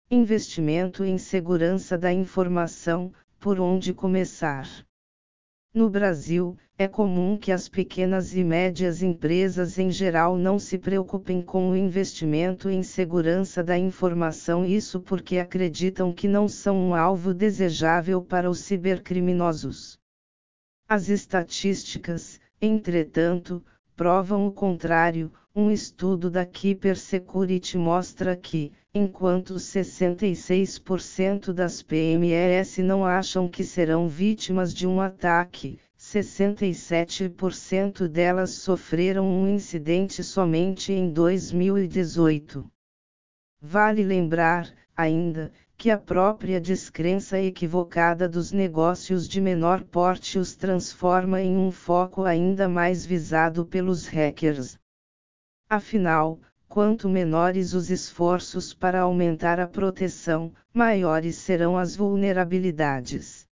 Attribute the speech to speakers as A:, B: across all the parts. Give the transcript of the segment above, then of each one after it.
A: Investimento em segurança da informação, por onde começar? No Brasil, é comum que as pequenas e médias empresas em geral não se preocupem com o investimento em segurança da informação, isso porque acreditam que não são um alvo desejável para os cibercriminosos. As estatísticas, entretanto, provam o contrário. Um estudo da Cybersecurity mostra que, enquanto 66% das PMEs não acham que serão vítimas de um ataque, 67% delas sofreram um incidente somente em 2018. Vale lembrar, ainda, que a própria descrença equivocada dos negócios de menor porte os transforma em um foco ainda mais visado pelos hackers. Afinal, quanto menores os esforços para aumentar a proteção, maiores serão as vulnerabilidades.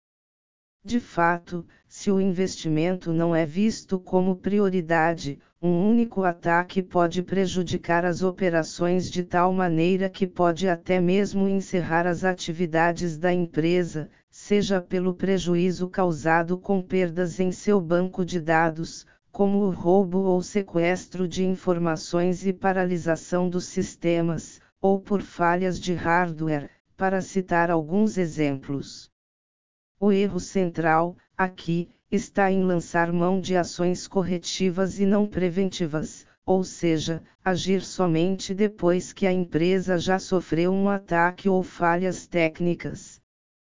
A: De fato, se o investimento não é visto como prioridade, um único ataque pode prejudicar as operações de tal maneira que pode até mesmo encerrar as atividades da empresa, seja pelo prejuízo causado com perdas em seu banco de dados, como o roubo ou sequestro de informações e paralisação dos sistemas, ou por falhas de hardware, para citar alguns exemplos. O erro central, aqui, está em lançar mão de ações corretivas e não preventivas, ou seja, agir somente depois que a empresa já sofreu um ataque ou falhas técnicas.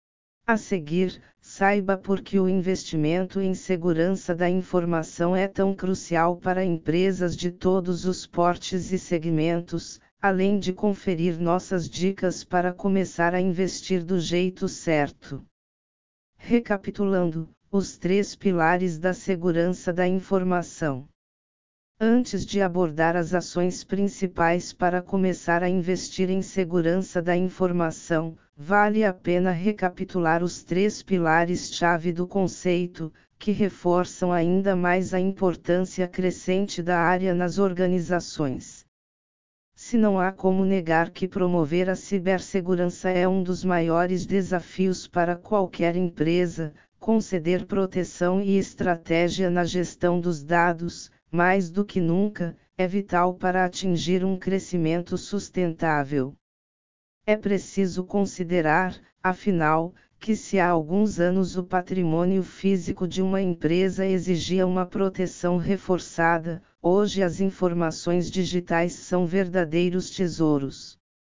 A: A seguir, saiba por que o investimento em segurança da informação é tão crucial para empresas de todos os portes e segmentos, além de conferir nossas dicas para começar a investir do jeito certo. Recapitulando, os 3 pilares da segurança da informação. Antes de abordar as ações principais para começar a investir em segurança da informação, vale a pena recapitular os 3 pilares-chave do conceito, que reforçam ainda mais a importância crescente da área nas organizações. Se não há como negar que promover a cibersegurança é um dos maiores desafios para qualquer empresa, conceder proteção e estratégia na gestão dos dados, mais do que nunca, é vital para atingir um crescimento sustentável. É preciso considerar, afinal, que se há alguns anos o patrimônio físico de uma empresa exigia uma proteção reforçada, hoje as informações digitais são verdadeiros tesouros.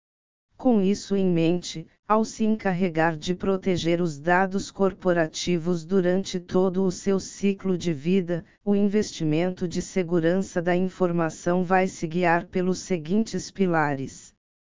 A: Com isso em mente, ao se encarregar de proteger os dados corporativos durante todo o seu ciclo de vida, o investimento de segurança da informação vai se guiar pelos seguintes pilares.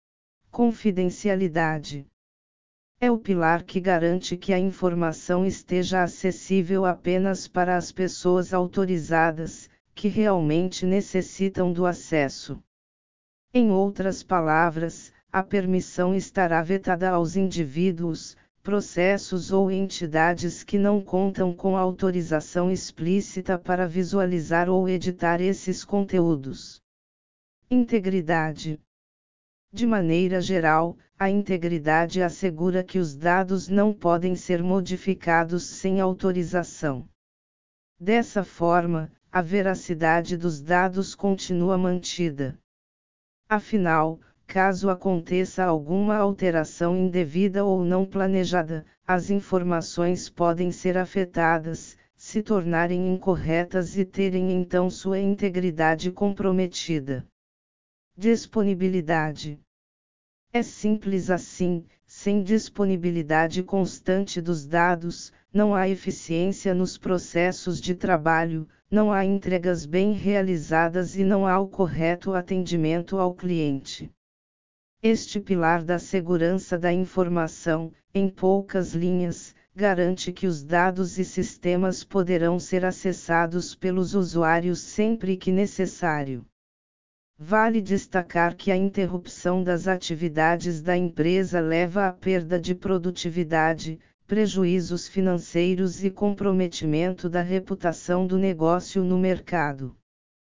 A: Confidencialidade. É o pilar que garante que a informação esteja acessível apenas para as pessoas autorizadas, que realmente necessitam do acesso. Em outras palavras, a permissão estará vetada aos indivíduos, processos ou entidades que não contam com autorização explícita para visualizar ou editar esses conteúdos. Integridade. De maneira geral, a integridade assegura que os dados não podem ser modificados sem autorização. Dessa forma, a veracidade dos dados continua mantida. Afinal, caso aconteça alguma alteração indevida ou não planejada, as informações podem ser afetadas, se tornarem incorretas e terem então sua integridade comprometida. Disponibilidade. É simples assim, sem disponibilidade constante dos dados, não há eficiência nos processos de trabalho, não há entregas bem realizadas e não há o correto atendimento ao cliente. Este pilar da segurança da informação, em poucas linhas, garante que os dados e sistemas poderão ser acessados pelos usuários sempre que necessário. Vale destacar que a interrupção das atividades da empresa leva à perda de produtividade, prejuízos financeiros e comprometimento da reputação do negócio no mercado.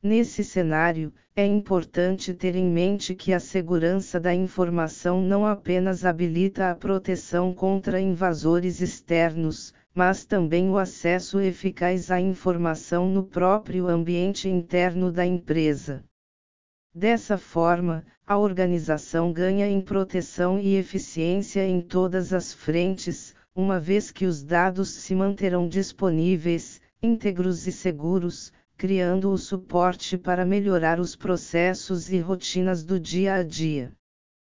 A: Nesse cenário, é importante ter em mente que a segurança da informação não apenas habilita a proteção contra invasores externos, mas também o acesso eficaz à informação no próprio ambiente interno da empresa. Dessa forma, a organização ganha em proteção e eficiência em todas as frentes, uma vez que os dados se manterão disponíveis, íntegros e seguros, criando o suporte para melhorar os processos e rotinas do dia a dia.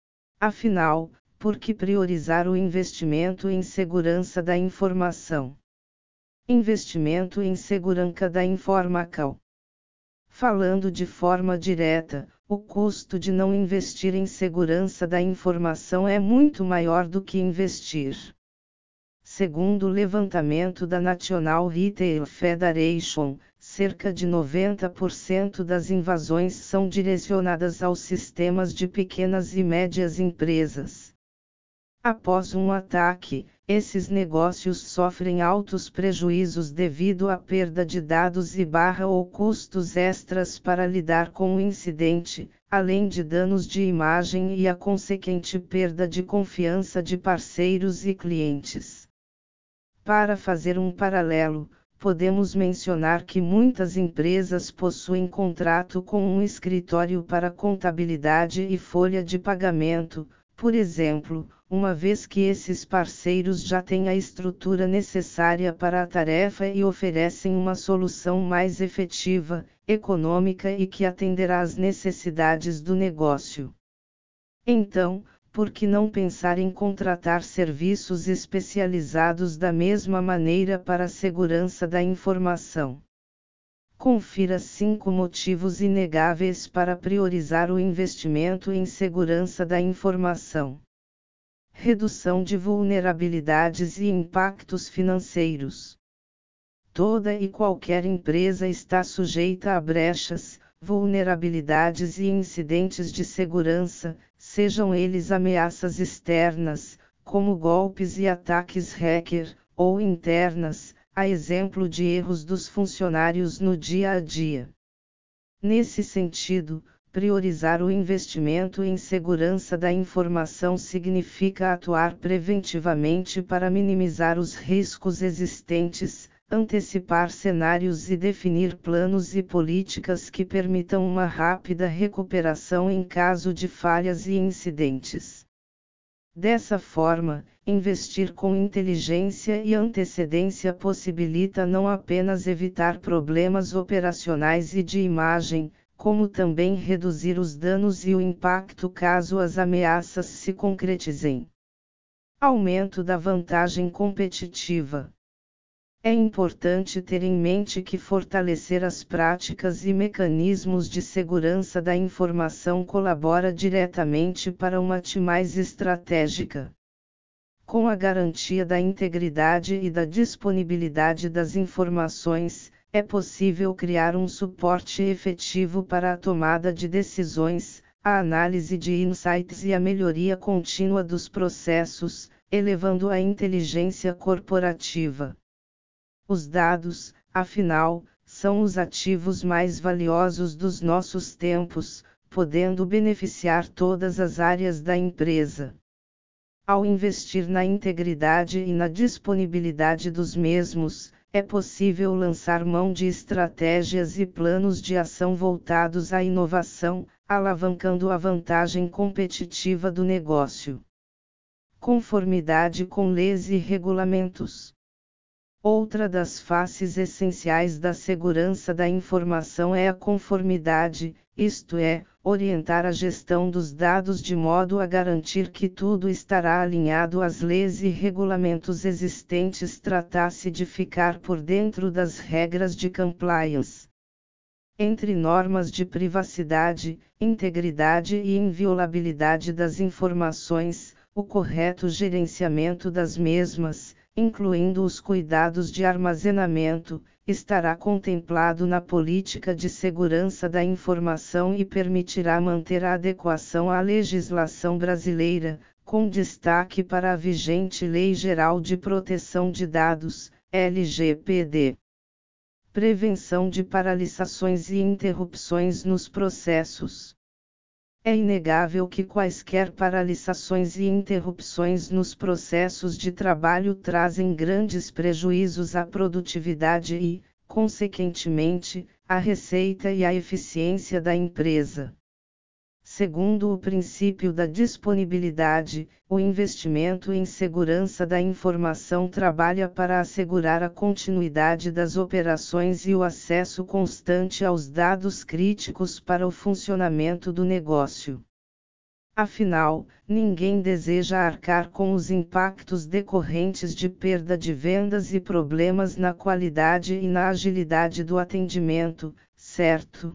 A: Afinal, por que priorizar o investimento em segurança da informação? Investimento em segurança da informação. Falando de forma direta, o custo de não investir em segurança da informação é muito maior do que investir. Segundo o levantamento da National Retail Federation, cerca de 90% das invasões são direcionadas aos sistemas de pequenas e médias empresas. Após um ataque, esses negócios sofrem altos prejuízos devido à perda de dados ou custos extras para lidar com o incidente, além de danos de imagem e a consequente perda de confiança de parceiros e clientes. Para fazer um paralelo, podemos mencionar que muitas empresas possuem contrato com um escritório para contabilidade e folha de pagamento, por exemplo, uma vez que esses parceiros já têm a estrutura necessária para a tarefa e oferecem uma solução mais efetiva, econômica e que atenderá às necessidades do negócio. Então, por que não pensar em contratar serviços especializados da mesma maneira para a segurança da informação? Confira 5 motivos inegáveis para priorizar o investimento em segurança da informação. Redução de vulnerabilidades e impactos financeiros. Toda e qualquer empresa está sujeita a brechas, vulnerabilidades e incidentes de segurança, sejam eles ameaças externas, como golpes e ataques hacker, ou internas, a exemplo de erros dos funcionários no dia a dia. Nesse sentido, priorizar o investimento em segurança da informação significa atuar preventivamente para minimizar os riscos existentes, antecipar cenários e definir planos e políticas que permitam uma rápida recuperação em caso de falhas e incidentes. Dessa forma, investir com inteligência e antecedência possibilita não apenas evitar problemas operacionais e de imagem, como também reduzir os danos e o impacto caso as ameaças se concretizem. Aumento da vantagem competitiva. É importante ter em mente que fortalecer as práticas e mecanismos de segurança da informação colabora diretamente para uma TI mais estratégica. Com a garantia da integridade e da disponibilidade das informações, é possível criar um suporte efetivo para a tomada de decisões, a análise de insights e a melhoria contínua dos processos, elevando a inteligência corporativa. Os dados, afinal, são os ativos mais valiosos dos nossos tempos, podendo beneficiar todas as áreas da empresa. Ao investir na integridade e na disponibilidade dos mesmos, é possível lançar mão de estratégias e planos de ação voltados à inovação, alavancando a vantagem competitiva do negócio. Conformidade com leis e regulamentos. Outra das faces essenciais da segurança da informação é a conformidade, isto é, orientar a gestão dos dados de modo a garantir que tudo estará alinhado às leis e regulamentos existentes. Trata-se de ficar por dentro das regras de compliance. Entre normas de privacidade, integridade e inviolabilidade das informações, o correto gerenciamento das mesmas, incluindo os cuidados de armazenamento, estará contemplado na política de segurança da informação e permitirá manter a adequação à legislação brasileira, com destaque para a vigente Lei Geral de Proteção de Dados, LGPD. Prevenção de paralisações e interrupções nos processos. É inegável que quaisquer paralisações e interrupções nos processos de trabalho trazem grandes prejuízos à produtividade e, consequentemente, à receita e à eficiência da empresa. Segundo o princípio da disponibilidade, o investimento em segurança da informação trabalha para assegurar a continuidade das operações e o acesso constante aos dados críticos para o funcionamento do negócio. Afinal, ninguém deseja arcar com os impactos decorrentes de perda de vendas e problemas na qualidade e na agilidade do atendimento, certo?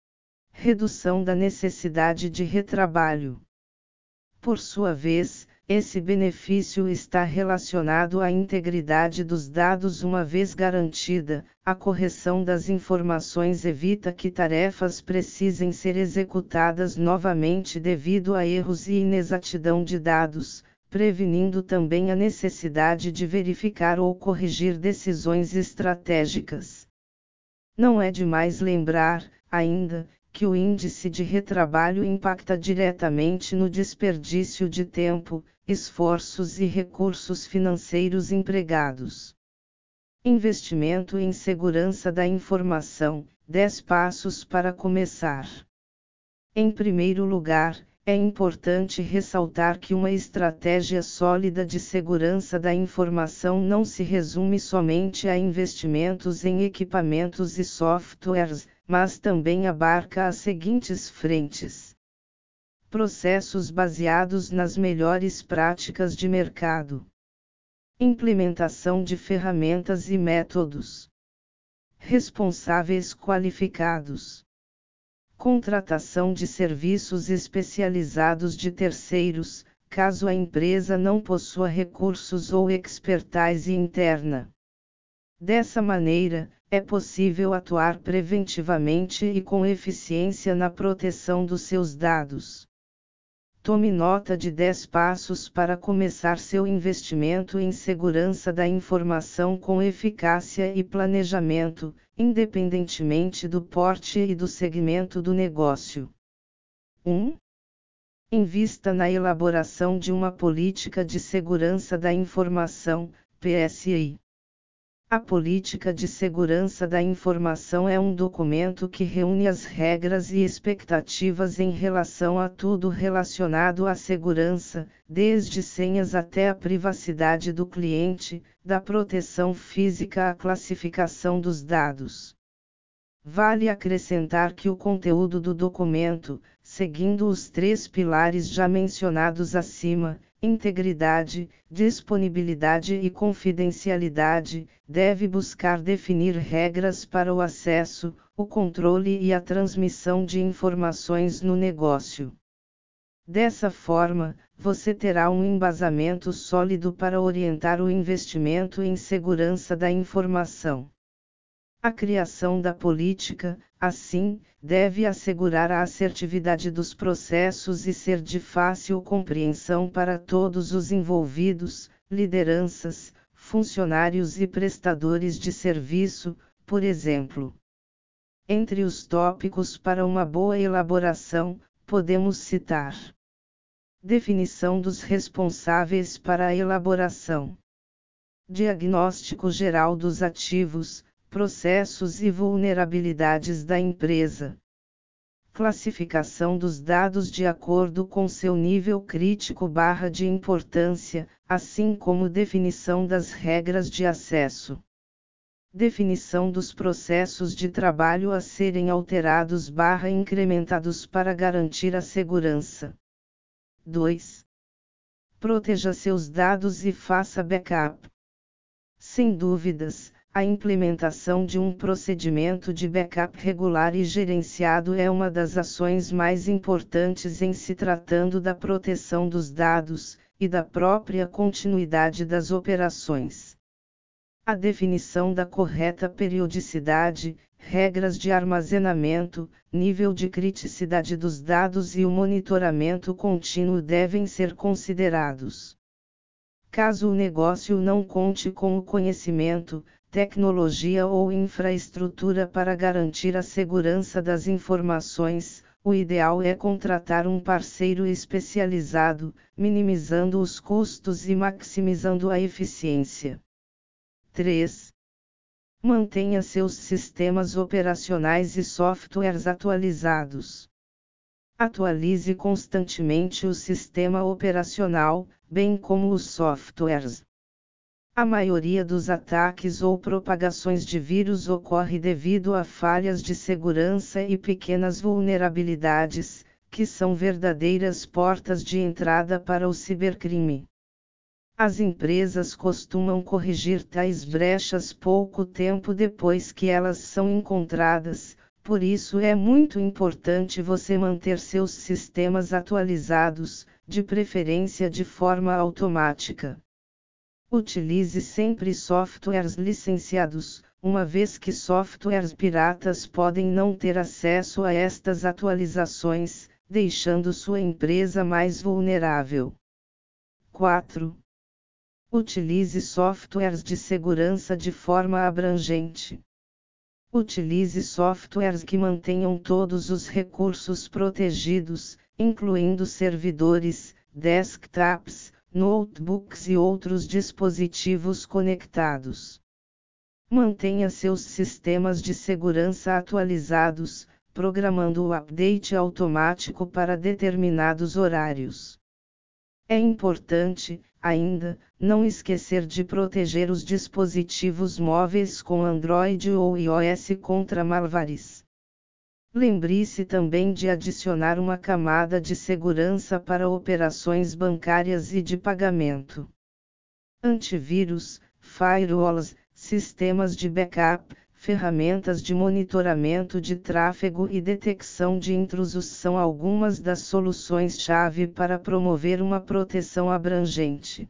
A: Redução da necessidade de retrabalho. Por sua vez, esse benefício está relacionado à integridade dos dados. Uma vez garantida, a correção das informações evita que tarefas precisem ser executadas novamente devido a erros e inexatidão de dados, prevenindo também a necessidade de verificar ou corrigir decisões estratégicas. Não é demais lembrar, ainda, que o índice de retrabalho impacta diretamente no desperdício de tempo, esforços e recursos financeiros empregados. Investimento em segurança da informação. 10 passos para começar. Em primeiro lugar, é importante ressaltar que uma estratégia sólida de segurança da informação não se resume somente a investimentos em equipamentos e softwares, mas também abarca as seguintes frentes: processos baseados nas melhores práticas de mercado, implementação de ferramentas e métodos, responsáveis qualificados, contratação de serviços especializados de terceiros, caso a empresa não possua recursos ou expertise interna. Dessa maneira, é possível atuar preventivamente e com eficiência na proteção dos seus dados. Tome nota de 10 passos para começar seu investimento em segurança da informação com eficácia e planejamento, independentemente do porte e do segmento do negócio. 1. Invista na elaboração de uma política de segurança da informação, PSI. A Política de Segurança da Informação é um documento que reúne as regras e expectativas em relação a tudo relacionado à segurança, desde senhas até a privacidade do cliente, da proteção física à classificação dos dados. Vale acrescentar que o conteúdo do documento, seguindo os 3 pilares já mencionados acima, integridade, disponibilidade e confidencialidade, deve buscar definir regras para o acesso, o controle e a transmissão de informações no negócio. Dessa forma, você terá um embasamento sólido para orientar o investimento em segurança da informação. A criação da política, assim, deve assegurar a assertividade dos processos e ser de fácil compreensão para todos os envolvidos, lideranças, funcionários e prestadores de serviço, por exemplo. Entre os tópicos para uma boa elaboração, podemos citar: definição dos responsáveis para a elaboração, diagnóstico geral dos ativos, processos e vulnerabilidades da empresa, classificação dos dados de acordo com seu nível crítico / de importância, assim como definição das regras de acesso, definição dos processos de trabalho a serem alterados / incrementados para garantir a segurança. 2. Proteja seus dados e faça backup. Sem dúvidas, a implementação de um procedimento de backup regular e gerenciado é uma das ações mais importantes em se tratando da proteção dos dados e da própria continuidade das operações. A definição da correta periodicidade, regras de armazenamento, nível de criticidade dos dados e o monitoramento contínuo devem ser considerados. Caso o negócio não conte com o conhecimento, tecnologia ou infraestrutura para garantir a segurança das informações, o ideal é contratar um parceiro especializado, minimizando os custos e maximizando a eficiência. 3. Mantenha seus sistemas operacionais e softwares atualizados. Atualize constantemente o sistema operacional, bem como os softwares. A maioria dos ataques ou propagações de vírus ocorre devido a falhas de segurança e pequenas vulnerabilidades, que são verdadeiras portas de entrada para o cibercrime. As empresas costumam corrigir tais brechas pouco tempo depois que elas são encontradas, por isso é muito importante você manter seus sistemas atualizados, de preferência de forma automática. Utilize sempre softwares licenciados, uma vez que softwares piratas podem não ter acesso a estas atualizações, deixando sua empresa mais vulnerável. 4. Utilize softwares de segurança de forma abrangente. Utilize softwares que mantenham todos os recursos protegidos, incluindo servidores, desktops, notebooks e outros dispositivos conectados. Mantenha seus sistemas de segurança atualizados, programando o update automático para determinados horários. É importante, ainda, não esquecer de proteger os dispositivos móveis com Android ou iOS contra malwares. Lembre-se também de adicionar uma camada de segurança para operações bancárias e de pagamento. Antivírus, firewalls, sistemas de backup, ferramentas de monitoramento de tráfego e detecção de intrusos são algumas das soluções-chave para promover uma proteção abrangente.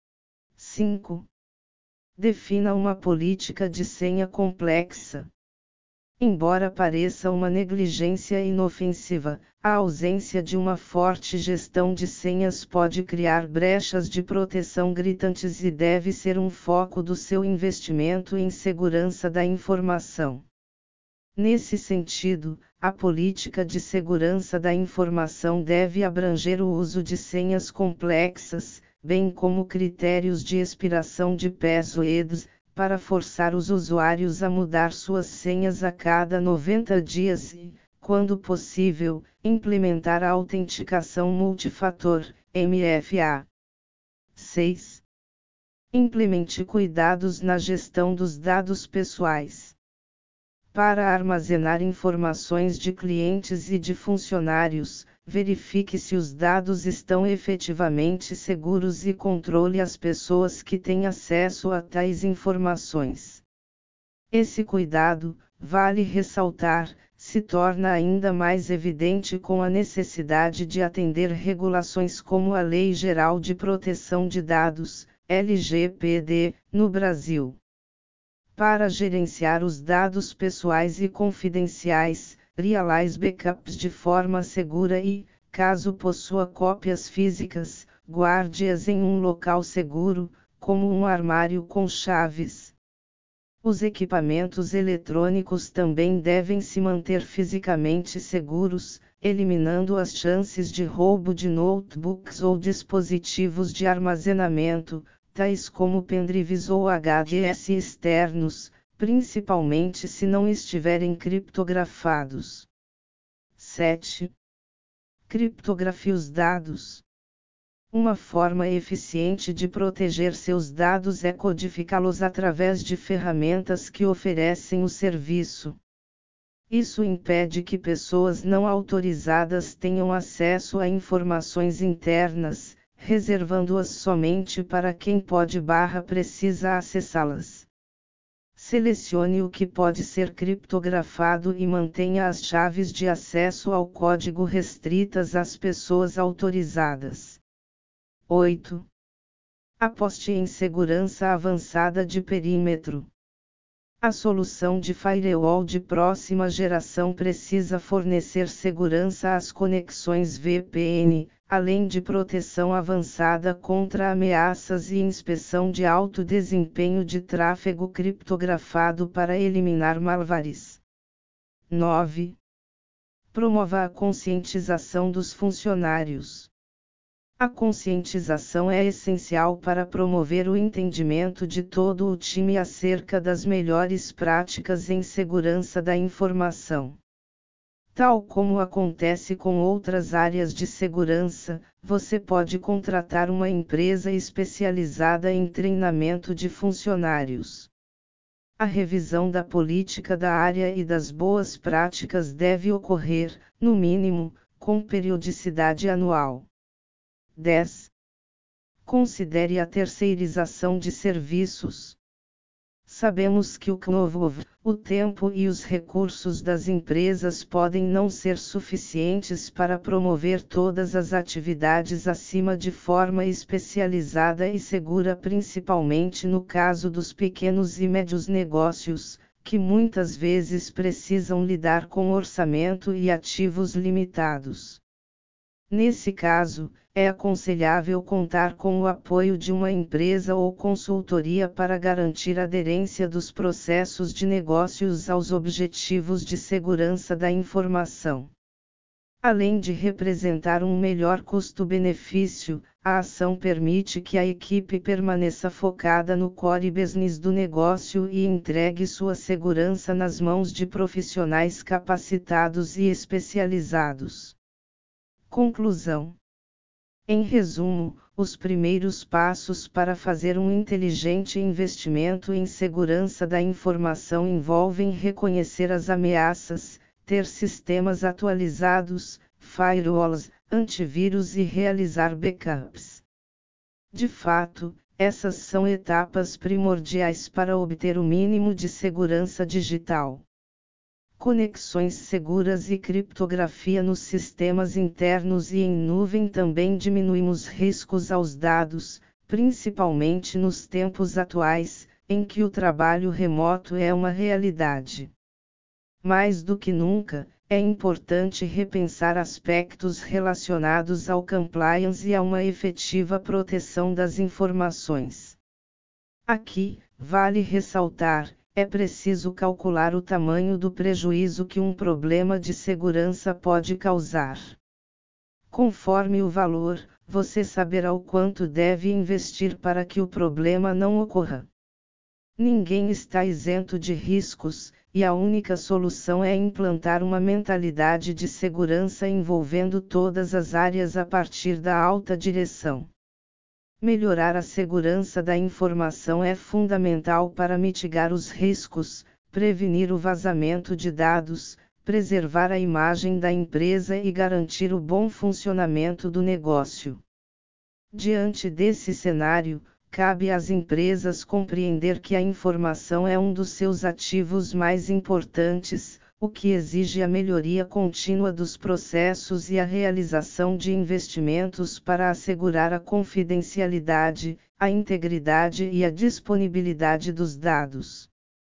A: 5. Defina uma política de senha complexa. Embora pareça uma negligência inofensiva, a ausência de uma forte gestão de senhas pode criar brechas de proteção gritantes e deve ser um foco do seu investimento em segurança da informação. Nesse sentido, a política de segurança da informação deve abranger o uso de senhas complexas, bem como critérios de expiração de passwords, para forçar os usuários a mudar suas senhas a cada 90 dias e, quando possível, implementar a autenticação multifator, MFA. 6. Implemente cuidados na gestão dos dados pessoais. Para armazenar informações de clientes e de funcionários, verifique se os dados estão efetivamente seguros e controle as pessoas que têm acesso a tais informações. Esse cuidado, vale ressaltar, se torna ainda mais evidente com a necessidade de atender regulações como a Lei Geral de Proteção de Dados, LGPD, no Brasil. Para gerenciar os dados pessoais e confidenciais, realize backups de forma segura e, caso possua cópias físicas, guarde-as em um local seguro, como um armário com chaves. Os equipamentos eletrônicos também devem se manter fisicamente seguros, eliminando as chances de roubo de notebooks ou dispositivos de armazenamento, tais como pendrives ou HDS externos, principalmente se não estiverem criptografados. 7. Criptografie os dados. Uma forma eficiente de proteger seus dados é codificá-los através de ferramentas que oferecem o serviço. Isso impede que pessoas não autorizadas tenham acesso a informações internas, reservando-as somente para quem precisa acessá-las. Selecione o que pode ser criptografado e mantenha as chaves de acesso ao código restritas às pessoas autorizadas. 8. Aposte em segurança avançada de perímetro. A solução de firewall de próxima geração precisa fornecer segurança às conexões VPN, além de proteção avançada contra ameaças e inspeção de alto desempenho de tráfego criptografado para eliminar malwares. 9. Promova a conscientização dos funcionários. A conscientização é essencial para promover o entendimento de todo o time acerca das melhores práticas em segurança da informação. Tal como acontece com outras áreas de segurança, você pode contratar uma empresa especializada em treinamento de funcionários. A revisão da política da área e das boas práticas deve ocorrer, no mínimo, com periodicidade anual. 10. Considere a terceirização de serviços. Sabemos que o tempo e os recursos das empresas podem não ser suficientes para promover todas as atividades acima de forma especializada e segura, principalmente no caso dos pequenos e médios negócios, que muitas vezes precisam lidar com orçamento e ativos limitados. Nesse caso, é aconselhável contar com o apoio de uma empresa ou consultoria para garantir a aderência dos processos de negócios aos objetivos de segurança da informação. Além de representar um melhor custo-benefício, a ação permite que a equipe permaneça focada no core business do negócio e entregue sua segurança nas mãos de profissionais capacitados e especializados. Conclusão. Em resumo, os primeiros passos para fazer um inteligente investimento em segurança da informação envolvem reconhecer as ameaças, ter sistemas atualizados, firewalls, antivírus e realizar backups. De fato, essas são etapas primordiais para obter o mínimo de segurança digital. Conexões seguras e criptografia nos sistemas internos e em nuvem também diminuímos riscos aos dados, principalmente nos tempos atuais, em que o trabalho remoto é uma realidade. Mais do que nunca, é importante repensar aspectos relacionados ao compliance e a uma efetiva proteção das informações. Aqui, vale ressaltar, é preciso calcular o tamanho do prejuízo que um problema de segurança pode causar. Conforme o valor, você saberá o quanto deve investir para que o problema não ocorra. Ninguém está isento de riscos, e a única solução é implantar uma mentalidade de segurança envolvendo todas as áreas a partir da alta direção. Melhorar a segurança da informação é fundamental para mitigar os riscos, prevenir o vazamento de dados, preservar a imagem da empresa e garantir o bom funcionamento do negócio. Diante desse cenário, cabe às empresas compreender que a informação é um dos seus ativos mais importantes, o que exige a melhoria contínua dos processos e a realização de investimentos para assegurar a confidencialidade, a integridade e a disponibilidade dos dados.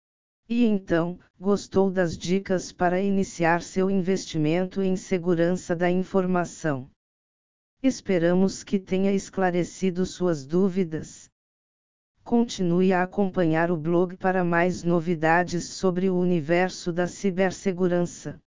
A: E então, gostou das dicas para iniciar seu investimento em segurança da informação? Esperamos que tenha esclarecido suas dúvidas. Continue a acompanhar o blog para mais novidades sobre o universo da cibersegurança.